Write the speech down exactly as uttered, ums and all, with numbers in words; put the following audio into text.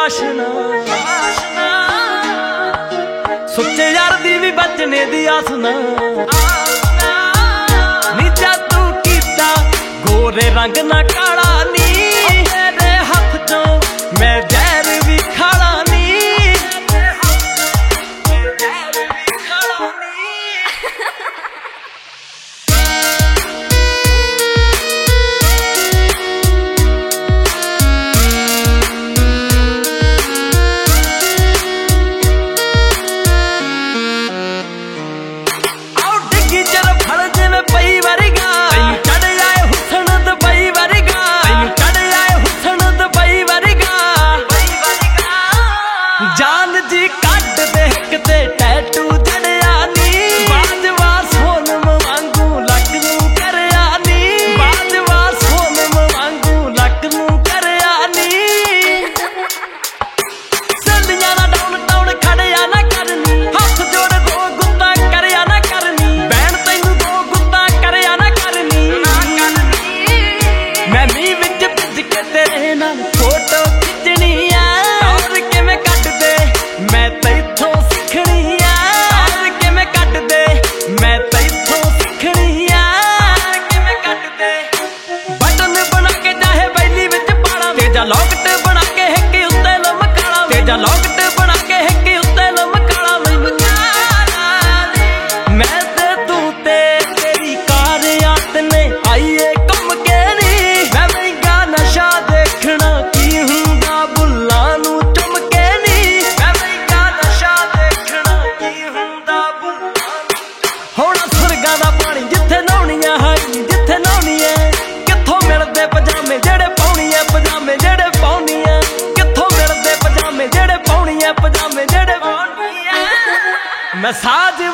आशना सुच्चे यार दी भी बचने दी आसना नीचा तू कीता गोरे रंग ना काला नी तेरे हाथ चों मैं जहर भी खाला नी जान जी कट देख ते टैटू जड़िया नी बाजवा सोनम वांगू लक नू करया नी बाजवा सोनम वांगू लक नू करया नी सलियां ना डाउन टाउन खड़िया ना करनी हाथ जोड़ दो गुत्ता करया ना करनी बैन तैनू दो गुत्ता करया ना करनी मैं मींह विच भिज के तेरे नाल फोटो खिचनी आ और किवें कट दे मैं तैथों सिखनी आ और किवें कट दे मैं तैथों सिखनी आ किवें कट दे बटन बना के चाहे बैली विच पाड़ा तेजा लॉकट बना के हिक उत्ते लमकाला तेजा लॉकट बना के हिक उत्ते लमकाला मैनू मैं ते तू ते तेरी कार याद ने आईए घुम के नी मैं महंगा नशा देखना की हुंदा बुल्लां नू चुम के नी मैं महंगा नशा देखना की हुंदा बुल्लां होना सुरगां दा पानी जिथे नौणियां हाई जिथे नौणी ऐ कित्थों मिलदे पजामे जेड़े पाउणी ऐ पजामे जेड़े पाउणी ऐ कित्थों मिलदे पजामे जेड़े पाउणी ऐ पजामे जेड़े पाउणी ऐ मैं साज